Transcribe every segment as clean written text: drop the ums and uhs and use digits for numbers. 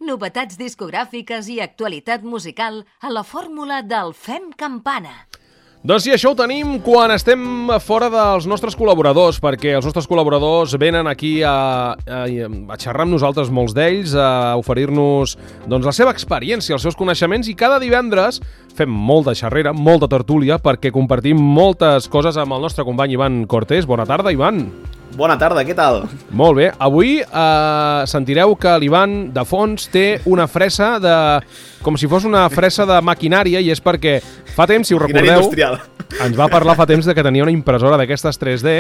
novetats discogràfiques i actualitat musical a la fórmula del Fem Campana. Doncs sí, això ho tenim quan estem fora dels nostres col·laboradors, perquè els nostres col·laboradors venen aquí a xerrar amb nosaltres, molts d'ells, a oferir-nos la seva experiència, els seus coneixements, i cada divendres fem molta xerrera, molta tertúlia, perquè compartim moltes coses amb el nostre company Ivan Cortés. Bona tarda, Ivan. Bona tarda, què tal? Molt bé. Avui sentireu que l'Ivan de fons té una fressa com si fos una fressa de maquinària, i és perquè fa temps, si ho recordeu, ens va parlar fa temps de que tenia una impressora d'aquestes 3D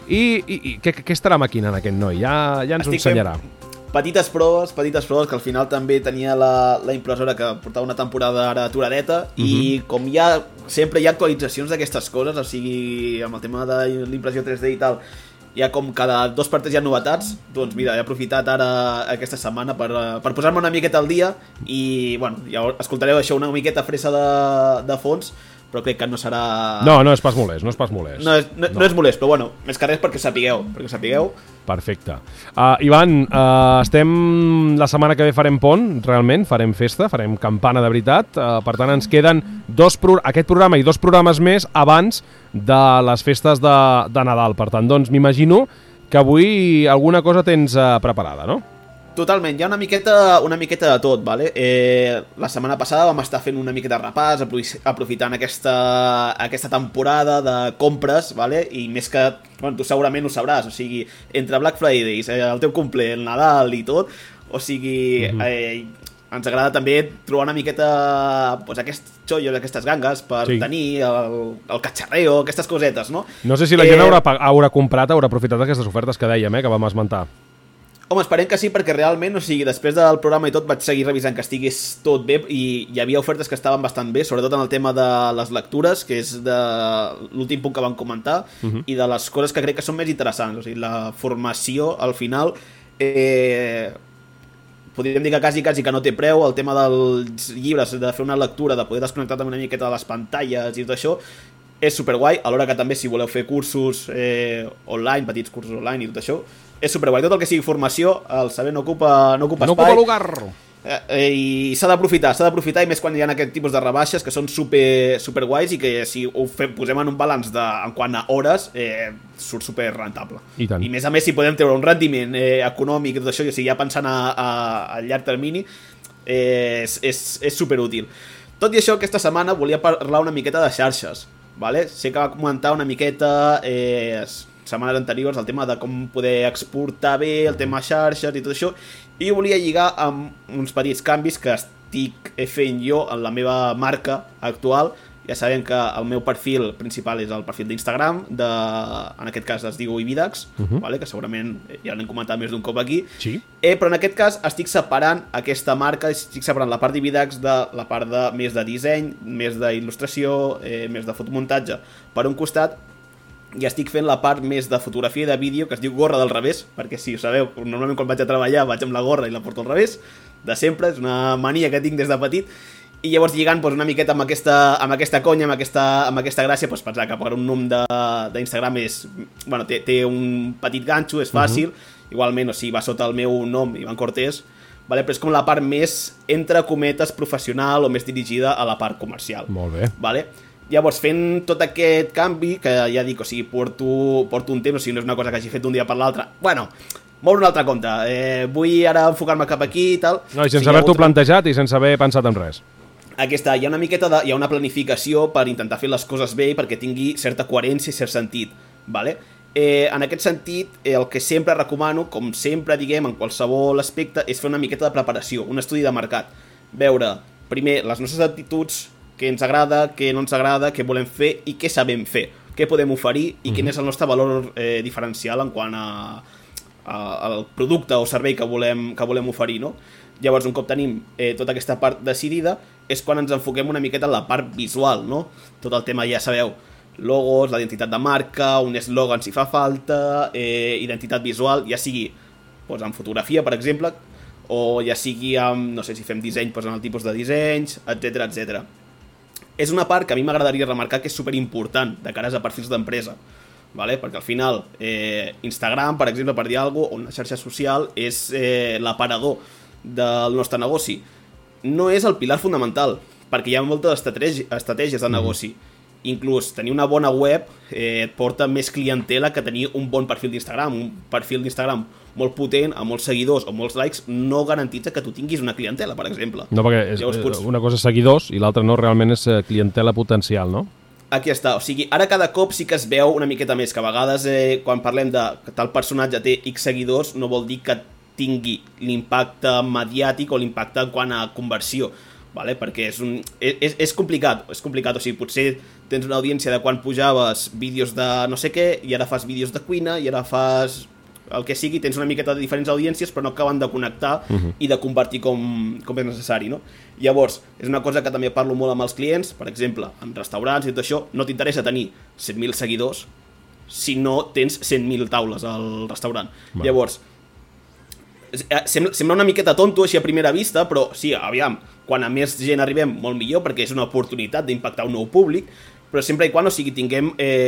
i què estarà maquinant aquest noi? Ja ens ho ensenyarà. Petites proves, que al final també tenia la impressora que portava una temporada ara aturadeta, i com sempre hi ha actualitzacions d'aquestes coses, o sigui, amb el tema de l'impressió 3D i tal, ja com cada 2 per 3 hi ha novetats, doncs mira, he aprofitat ara aquesta setmana per posar-me una miqueta al dia i, bueno, ja escoltareu això, una miqueta fressa de fons, però crec que no serà... No és pas molest, no és pas molest. No és molest, però bueno, més que res perquè sapigueu. Perfecte. Ivan, estem... La setmana que ve farem pont, realment, farem festa, farem campana de veritat, per tant ens queden aquest programa i 2 programes més abans de les festes de Nadal. Per tant, doncs m'imagino que avui alguna cosa tens preparada, no? Totalment, hi ha una miqueta de tot, vale? La setmana passada vam estar fent una miqueta de repàs, aprofitant aquesta temporada de compres, vale? I més que, bueno, tu segurament ho sabràs, o sigui, entre Black Fridays, el teu cumple, el Nadal i tot, o sigui, ens agrada també trobar una miqueta aquests xollos, aquestes gangues per tenir el catxarreo, aquestes cosetes, no? No sé si la gent haurà comprat, haurà aprofitat aquestes ofertes que dèiem, que vam esmentar. Home, esperem que sí, perquè realment, o sigui, després del programa i tot vaig seguir revisant que estigués tot bé, i hi havia ofertes que estaven bastant bé, sobretot en el tema de les lectures, que és de l'últim punt que vam comentar, i de les coses que crec que són més interessants, o sigui, la formació, al final, podríem dir que quasi que no té preu, el tema dels llibres, de fer una lectura, de poder desconnectar també una miqueta de les pantalles i tot això, és superguai, alhora que també si voleu fer cursos online, petits cursos online i tot això, és superguai. Tot el que sigui formació, el saber no ocupa espai. No ocupa lugar. I s'ha d'aprofitar, i més quan hi ha aquest tipus de rebaixes que són superguais i que si ho posem en un balanç en quant a hores, surt super rentable. I més a més, si podem treure un rendiment econòmic i tot això, o sigui, ja pensant a llarg termini, és superútil. Tot i això, aquesta setmana volia parlar una miqueta de xarxes, vale? Sé que va comentar una miqueta setmanes anteriors el tema de com poder exportar bé, el tema xarxes i tot això, i volia lligar amb uns petits canvis que estic fent jo en la meva marca actual. Ja sabem que el meu perfil principal és el perfil d'Instagram, en aquest cas es diu Ibidax, vale? Que segurament ja l'hem comentat més d'un cop aquí, però en aquest cas estic separant aquesta marca, estic separant la part d'Ibidax de la part més de disseny, més d'il·lustració, més de fotomuntatge per un costat, i estic fent la part més de fotografia i de vídeo, que es diu gorra del revés, perquè si ho sabeu, normalment quan vaig a treballar vaig amb la gorra i la porto al revés, de sempre, és una mania que tinc des de petit, i llavors lligant una miqueta amb aquesta conya, amb aquesta gràcia, pensar que per un nom d'Instagram té un petit ganxo, és fàcil, igualment, o sigui, va sota el meu nom, Ivan Cortés, vale? Però és com la part més, entre cometes, professional o més dirigida a la part comercial. Molt bé. Vale? Llavors, fent tot aquest canvi, que ja dic, o sigui, porto un temps, o sigui, no és una cosa que hagi fet d'un dia per l'altre, bueno, moure un altre compte, vull ara enfocar-me cap aquí i tal. No, i sense haver-t'ho plantejat i sense haver pensat en res. Hi ha una miqueta hi ha una planificació per intentar fer les coses bé i perquè tingui certa coherència i cert sentit, vale? En aquest sentit, el que sempre recomano, com sempre diguem en qualsevol aspecte, és fer una miqueta de preparació, un estudi de mercat, veure primer les nostres actituds, què ens agrada, què no ens agrada, què volem fer i què sabem fer, què podem oferir i quin és el nostre valor diferencial en quant al producte o servei que volem oferir, no? Llavors, un cop tenim tota aquesta part decidida, és quan ens enfoquem una miqueta en la part visual, no? Tot el tema, ja sabeu, logos, la identitat de marca, un eslògan si fa falta, identitat visual, ja sigui en fotografia, per exemple, o ja sigui amb, no sé, si fem disseny, en el tipus de dissenys, etc. És una part que a mi m'agradaria remarcar que és superimportant de cares a perfils d'empresa, vale? Perquè al final Instagram, per exemple, per dir alguna cosa, o una xarxa social és l'aparador del nostre negoci, no és el pilar fonamental, perquè hi ha moltes estratègies de negoci. Inclús tenir una bona web et porta més clientela que tenir un bon perfil d'Instagram. Un perfil d'Instagram molt potent, amb molts seguidors o molts likes, no garantitza que tu tinguis una clientela, per exemple. No, perquè una cosa és seguidors i l'altra no, realment és clientela potencial, no? Aquí està, o sigui, ara cada cop sí que es veu una miqueta més, que a vegades quan parlem de que tal personatge té X seguidors no vol dir que tingui l'impacte mediàtic o l'impacte en quant a conversió. Vale? Perquè és complicat, o sigui, potser tens una audiència de quan pujaves vídeos de no sé què, i ara fas vídeos de cuina, i ara fas el que sigui, tens una miqueta de diferents audiències, però no acaben de connectar i de convertir com és necessari, no? Llavors, és una cosa que també parlo molt amb els clients, per exemple, en restaurants i tot això, no t'interessa tenir 100.000 seguidors si no tens 100.000 taules al restaurant. Llavors, sembla una miqueta tonto així a primera vista, però sí, aviam, quan a més gent arribem molt millor, perquè és una oportunitat d'impactar un nou públic, però sempre i quan, o sigui, tinguem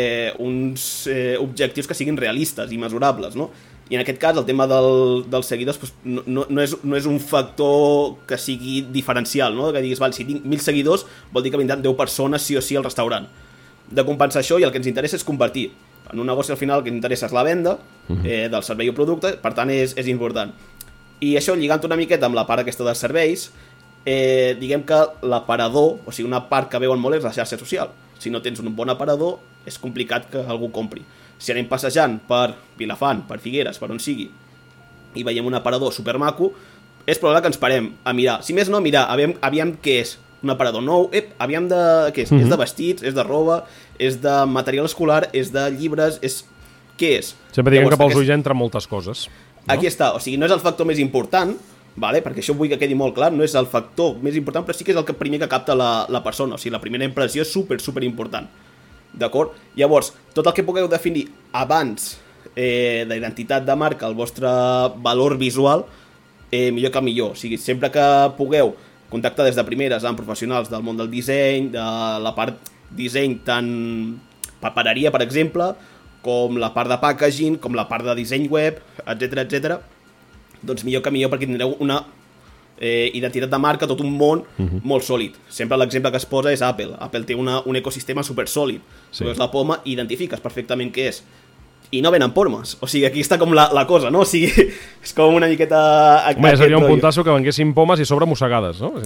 uns objectius que siguin realistes i mesurables, no? I en aquest cas el tema dels seguidors pues, no és un factor que sigui diferencial, no? Que diguis, val, si tinc 1.000 seguidors vol dir que vindran 10 persones sí o sí al restaurant. De compensar això, i el que ens interessa és convertir. En un negoci al final el que ens interessa és la venda del servei o producte, per tant és important. I això, lligant una miqueta amb la part aquesta dels serveis, diguem que l'aparador, o sigui, una part que veuen molt és la xarxa social. Si no tens un bon aparador, és complicat que algú compri. Si anem passejant per Vilafant, per Figueres, per on sigui, i veiem un aparador supermaco, és probable que ens parem a mirar. Si més no, mirar, aviam què és. Un aparador nou, aviam de què és? És de vestits, és de roba, és de material escolar, és de llibres, què és? Sempre diguem que pels ulls entra moltes coses. No? Aquí està, o sigui, no és el factor més important, vale? Perquè això vull que quedi molt clar, no és el factor més important, però sí que és el que primer que capta la persona, o sigui, la primera impressió és super important, d'acord? Llavors, tot el que pugueu definir abans d'identitat de marca, el vostre valor visual, millor que millor, o sigui, sempre que pugueu contactar des de primeres amb professionals del món del disseny, de la part disseny tant papereria, per exemple, com la part de packaging, com la part de disseny web, etc, doncs millor que millor, perquè tindreu una identitat de marca, tot un món molt sòlid. Sempre l'exemple que es posa és Apple. Apple té un ecosistema super sòlid. Si veus la poma, identifiques perfectament què és. I no venen pomes. O sigui, aquí està com la cosa, no? O sigui, és com una miqueta... Home, ja seria un puntasso que venguessin pomes i sobre mossegades, no?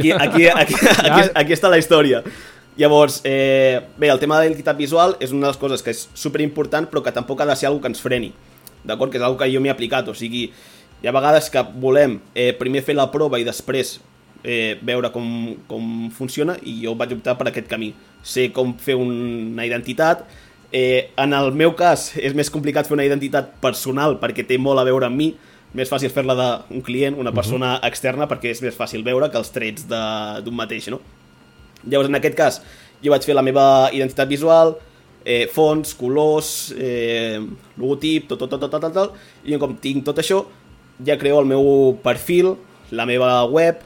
Aquí està la història. Llavors, bé, el tema de l'identitat visual és una de les coses que és superimportant, però que tampoc ha de ser una que ens freni. D'acord? Que és una que jo m'he aplicat. O sigui, hi ha vegades que volem primer fer la prova i després veure com funciona, i jo vaig optar per aquest camí. Sé com fer una identitat. En el meu cas és més complicat fer una identitat personal perquè té molt a veure amb mi, més fàcil fer-la d'un client, una persona externa, perquè és més fàcil veure que els trets d'un mateix, no? Llavors, en aquest cas, jo vaig fer la meva identitat visual, fonts, colors, logotip, tot, i com tinc tot això, ja creo el meu perfil, la meva web,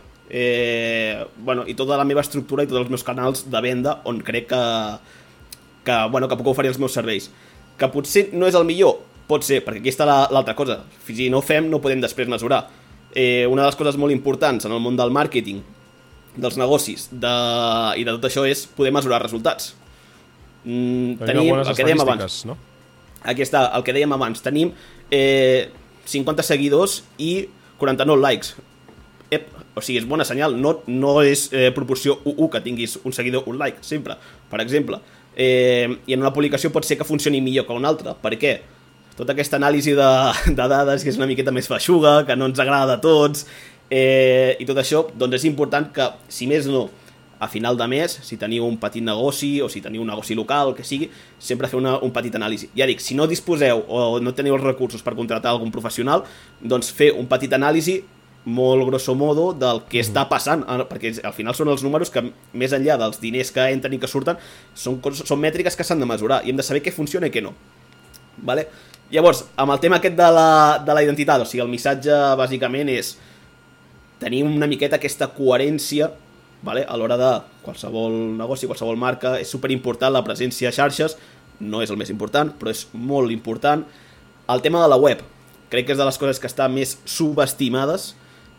i tota la meva estructura i tots els meus canals de venda on crec que puc oferir els meus serveis. Que potser no és el millor, pot ser, perquè aquí està l'altra cosa. Si no ho fem, no podem després mesurar. Una de les coses molt importants en el món del màrqueting, dels negocis i de tot això és poder mesurar resultats. Tenim el que dèiem abans. No? Aquí està, el que dèiem abans. Tenim 50 seguidors i 49 likes. O sigui, és bona senyal. No és proporció 1 que tinguis un seguidor, un like, sempre. Per exemple, i en una publicació pot ser que funcioni millor que una altra. Per què? Tota aquesta anàlisi de dades que és una miqueta més feixuga, que no ens agrada a tots, i tot això, doncs és important que, si més no, a final de mes, si teniu un petit negoci o si teniu un negoci local, que sigui, sempre fer un petit anàlisi. Ja dic, si no disposeu o no teniu els recursos per contratar algun professional, doncs fer un petit anàlisi molt grosso modo del que està passant, perquè al final són els números que, més enllà dels diners que entren i que surten, són mètriques que s'han de mesurar i hem de saber què funciona i què no. Vale? Llavors, amb el tema aquest de la identitat, o sigui, el missatge bàsicament és tenir una miqueta aquesta coherència, vale? A l'hora de qualsevol negoci, qualsevol marca, és superimportant la presència a xarxes, no és el més important, però és molt important. El tema de la web, crec que és de les coses que estan més subestimades,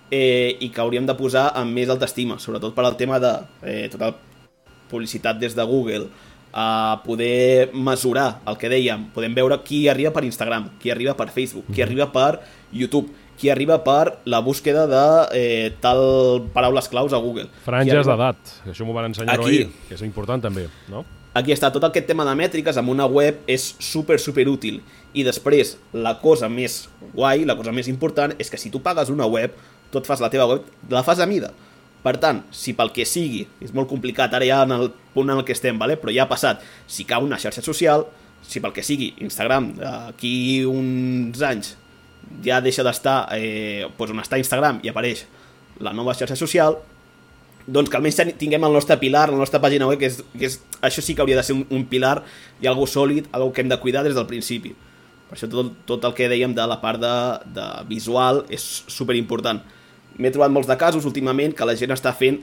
i que hauríem de posar amb més alta estima, sobretot per al tema de tota la publicitat des de Google, a poder mesurar el que dèiem, podem veure qui arriba per Instagram, qui arriba per Facebook, qui arriba per YouTube, qui arriba per la búsqueda de tal paraules claus a Google. Franges d'edat, que això m'ho van ensenyar ahir, que és important també, no? Aquí està, tot aquest tema de mètriques amb una web és super útil. I després, la cosa més guai, la cosa més important, és que si tu pagues una web, tu et fas la teva web, la fas a mida. Per tant, si pel que sigui, és molt complicat ara ja en el punt en el que estem, vale? Però ja ha passat, si cau una xarxa social, si pel que sigui, Instagram, d'aquí uns anys ja deixa d'estar on està Instagram i apareix la nova xarxa social, doncs que almenys tinguem el nostre pilar, la nostra pàgina web, que és això sí que hauria de ser un pilar i algo sòlid, algo que hem de cuidar des del principi. Per això tot el que dèiem de la part de visual és superimportant. M'he trobat molts de casos últimament que la gent està fent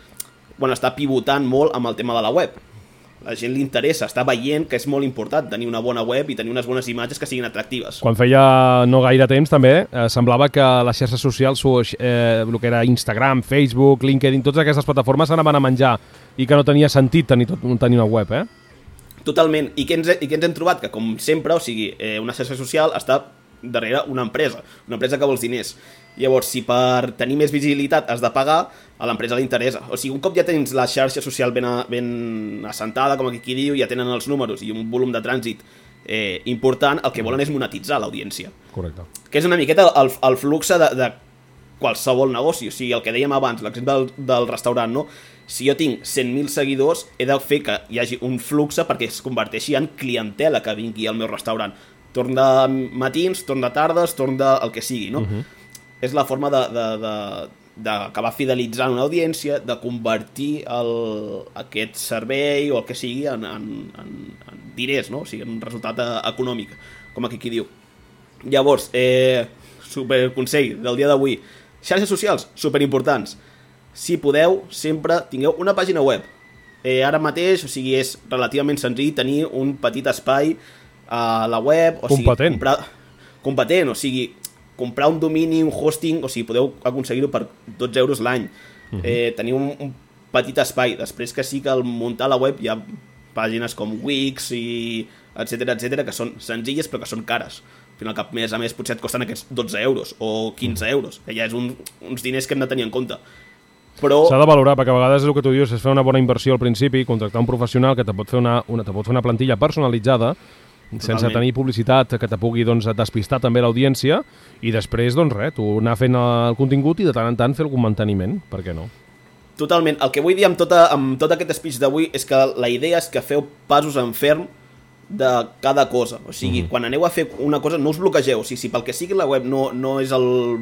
està pivotant molt amb el tema de la web. La gent li interessa, està veient que és molt important tenir una bona web i tenir unes bones imatges que siguin atractives. Quan feia no gaire temps també, semblava que les xarxes socials, el que era Instagram, Facebook, LinkedIn, totes aquestes plataformes s'anaven a menjar i que no tenia sentit tenir una web, eh? Totalment. I què ens hem trobat? Que com sempre, o sigui, una xarxa social està darrere una empresa que vols diners. Llavors, si per tenir més visibilitat has de pagar, a l'empresa li interessa. O sigui, un cop ja tens la xarxa social ben assentada, com aquí diu, ja tenen els números i un volum de trànsit important, el que volen és monetitzar l'audiència. Correcte. Que és una miqueta el flux de qualsevol negoci. O sigui, el que dèiem abans, l'exemple del restaurant, no? Si jo tinc 100.000 seguidors, he de fer que hi hagi un flux perquè es converteixi en clientela que vingui al meu restaurant. Torn de matins, torn de tardes, torn del que sigui, no? És la forma d'acabar fidelitzant una audiència, de convertir aquest servei o el que sigui en diners, no? O sigui, en un resultat econòmic, com aquí diu. Llavors, superconsell del dia d'avui, xarxes socials, superimportants. Si podeu, sempre tingueu una pàgina web. Ara mateix, o sigui, és relativament senzill tenir un petit espai a la web, o sigui, competent, o sigui, comprar un domini, un hosting, o sigui, podeu aconseguir-ho per 12 euros l'any. Tenir un petit espai. Després que sí que al muntar la web hi ha pàgines com Wix i etcètera, que són senzilles però que són cares. Al final, que a més potser et costen aquests 12 euros o 15 euros, que ja és uns diners que hem de tenir en compte. S'ha de valorar, perquè a vegades el que tu dius és fer una bona inversió al principi, contractar un professional que te pot fer una plantilla personalitzada, sense tenir publicitat que te pugui despistar també l'audiència, i després, tu anar fent el contingut i de tant en tant fer algun manteniment, per què no? Totalment. El que vull dir amb tot aquest speech d'avui és que la idea és que feu passos en ferm de cada cosa. O sigui, quan aneu a fer una cosa, no us bloquegeu. O sigui, si pel que sigui la web no és el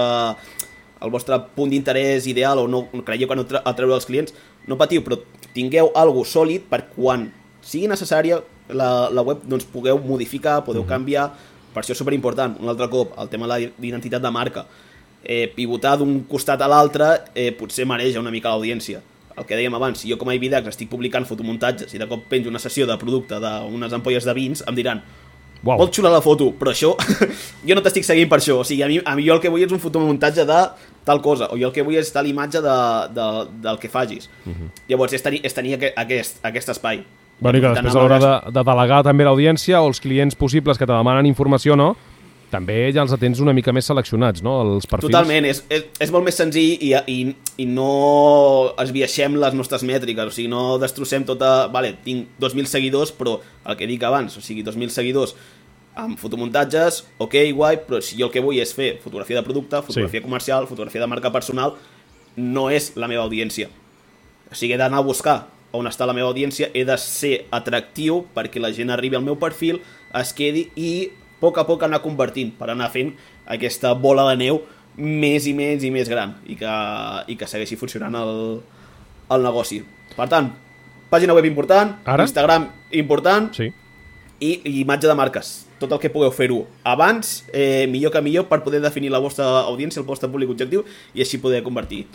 vostre punt d'interès ideal o no creieu que no atreure els clients, no patiu, però tingueu alguna sòlid per quan sigui necessària la web, doncs pugueu modificar, podeu canviar. Per això és superimportant, un altre cop, el tema de l'identitat de marca. Pivotar d'un costat a l'altre potser mareja una mica l'audiència. El que dèiem abans, si jo com a Ibidax estic publicant fotomuntatges i de cop penjo una sessió de producte d'unes ampolles de vins, em diran: molt xula la foto, però això jo no t'estic seguint per això. O sigui, a mi jo el que vull és un fotomuntatge de tal cosa, o jo el que vull és tal imatge del que facis. Llavors és tenir aquest espai. Bueno, i que després a l'hora de delegar també l'audiència o els clients possibles que te demanen informació, no? També ja els tens una mica més seleccionats, no? Els perfils. Totalment, és molt més senzill i no esbiaixem les nostres mètriques, o sigui, no destrossem tota... Vale, tinc 2.000 seguidors, però el que dic abans, o sigui, 2.000 seguidors amb fotomuntatges, ok, guai, però si jo el que vull és fer fotografia de producte, fotografia comercial, fotografia de marca personal, no és la meva audiència. O sigui, he d'anar a buscar on està la meva audiència, he de ser atractiu perquè la gent arribi al meu perfil, es quedi i a poc anar convertint, per anar fent aquesta bola de neu més i més gran i que segueixi funcionant el negoci. Per tant, pàgina web important, Instagram important i imatge de marques. Tot el que pugueu fer-ho abans, millor que millor, per poder definir la vostra audiència, el vostre públic objectiu i així poder convertir.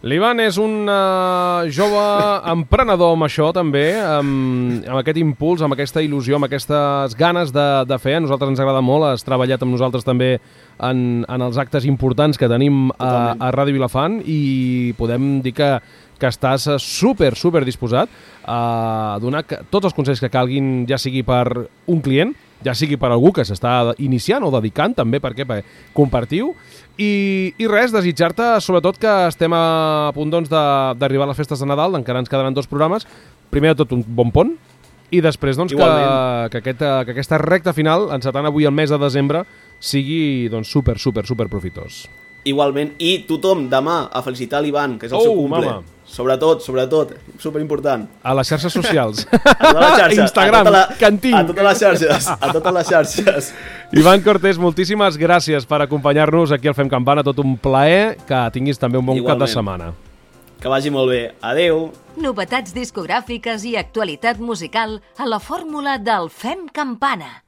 L'Ivan és un jove emprenedor amb això també, amb aquest impuls, amb aquesta il·lusió, amb aquestes ganes de fer. A nosaltres ens agrada molt, has treballat amb nosaltres també en els actes importants que tenim a Ràdio Vilafant i podem dir que estàs super disposat a donar tots els consells que calguin, ja sigui per un client, ja sigui per algú que s'està iniciant o dedicant també, perquè compartiu. I res, desitjar-te sobretot que estem a punt d'arribar a les festes de Nadal, encara ens quedaran 2 programes. Primer de tot un bon pont i després que aquesta recta final, encetant avui el mes de desembre, sigui super profitós. Igualment, i tothom demà a felicitar l'Ivan, que és el seu cumple. Mama. Sobretot, superimportant. A les xarxes socials. A les xarxes. Instagram, Canting. A totes les xarxes. Ivan Cortés, moltíssimes gràcies per acompanyar-nos aquí al Fem Campana. Tot un plaer, que tinguis també un bon cap de setmana. Que vagi molt bé. Adeu. Novetats discogràfiques i actualitat musical a la fórmula del Fem Campana.